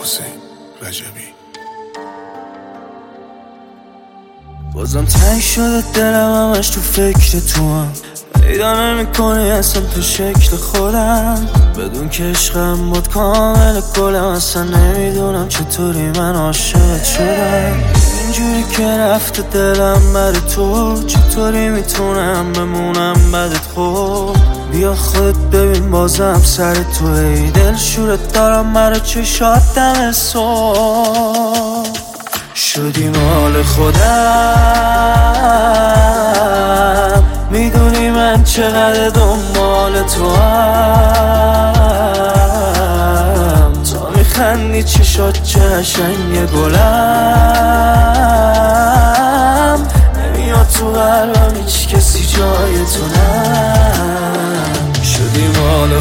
حسین رجبی. بازم تنگ شده دلم، همش تو فکر تو هم پیدا نمی‌کنی اصلا تو شکل خودم. بدون که عشقم بود کامل گلم، اصلا نمیدونم چطوری من عاشقت شدم. اینجوری که رفته دلم برای تو، چطوری میتونم بمونم بدت خوب. بیا خودت ببین بازم سر تو، ای دل شورت دارم برای چشات دم صبح. شدی مال خودم، میدونی من چقدر دنبال تو هم. تا میخندی چشات چه قشنگ گلم. نمیاد تو قلبم هیچ کسی جای تو نه. شدی مال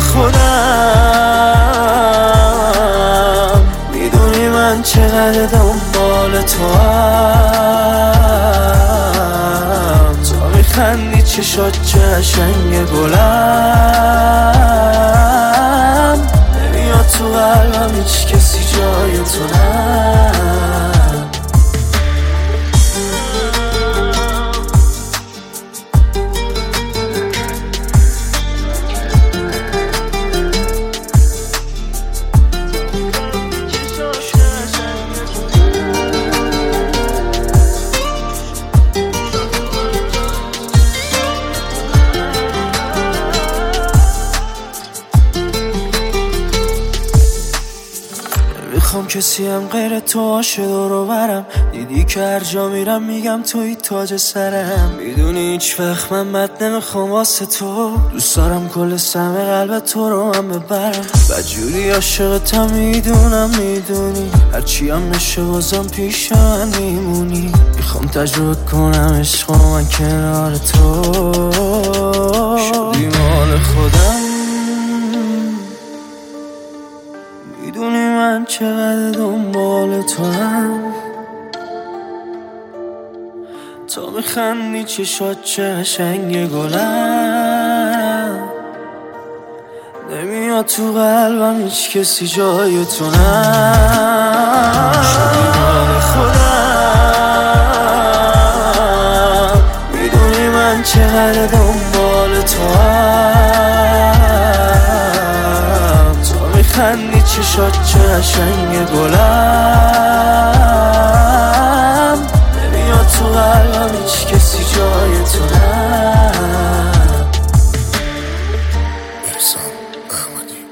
خودم، میدونی من چقدر دنبال تو هم. تا میخندی چشات چه قشنگ گلم. نمیاد تو قلبم هیچ کسی جای تو نه. میخوام کسی هم غیر تو باشه دور برم. دیدی که هر جا میرم میگم توی تاج سرم. میدونی هیچ وقت من بد نمیخوام واسه تو. دوست دارم کل سهم قلب تو رو هم ببرم. بدجوری عاشقتم میدونم، میدونی هرچی هم نشه بازم پیش من میمونی. میخوام تجربه کنم عشق من کنار تو. شدی مال خودم، میدونی من چقدر دنبال تو هم. تا میخندی چشات چه قشنگ گلم. نمیاد تو قلبم هیچ کسی جای تو نه. شدی مال خودم، میدونی من چقدر دنبال تو هم. تا میخندی چشات چه قشنگ گلم. نمیاد تو قلبم هیچ کسی جای تو نه. احسان احمدی.